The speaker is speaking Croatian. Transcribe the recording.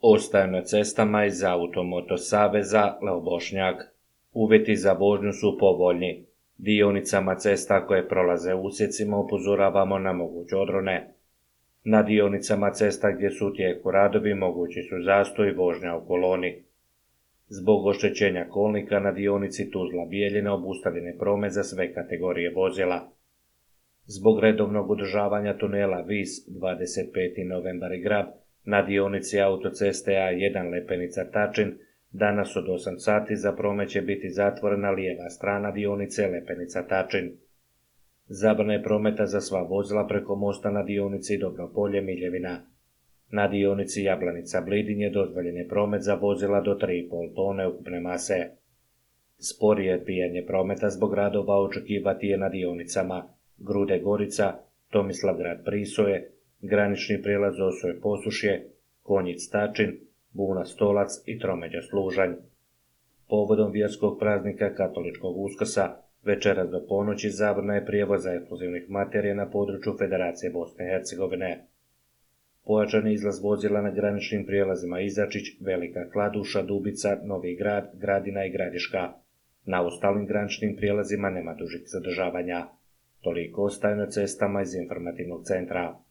Ostaju na cestama iz Automoto saveza Leo Bošnjak. Uvjeti za vožnju su povoljni. Dionicama cesta koje prolaze usjecima upozoravamo na moguće odrone. Na dionicama cesta gdje su u tijeku radovi mogući su zastoj i vožnja u koloni. Zbog oštećenja kolnika na dionici Tuzla-Bijeljina obustavljen je promet za sve kategorije vozila. Zbog redovnog održavanja tunela Vis 25. novembar i Grab na dionici autoceste A1 Lepenica-Tačin danas od 8 sati za promet će biti zatvorena lijeva strana dionice Lepenica-Tačin. Zabrana je prometa za sva vozila preko mosta na dionici Dobropolje-Miljevina. Na dionici Jablanica-Blidin je dozvoljen je promet za vozila do 3,5 tone ukupne mase. Sporije odbijanje prometa zbog radova očekivati je na dionicama Grude-Gorica, Tomislavgrad-Prisoje, granični prijelaz Osoje-Posušje, Konjic-Tačin, Buna-Stolac i Tromeđa-Služanj. Povodom vjerskog praznika katoličkog Uskrsa večeras do ponoći zabrana je prijevoza eksplozivnih materija na području Federacije Bosne i Hercegovine. Pojačan je izlaz vozila na graničnim prijelazima Izačić, Velika Kladuša, Dubica, Novi Grad, Gradina i Gradiška. Na ostalim graničnim prijelazima nema dužih zadržavanja. Toliko ostaje na cestama iz informativnog centra.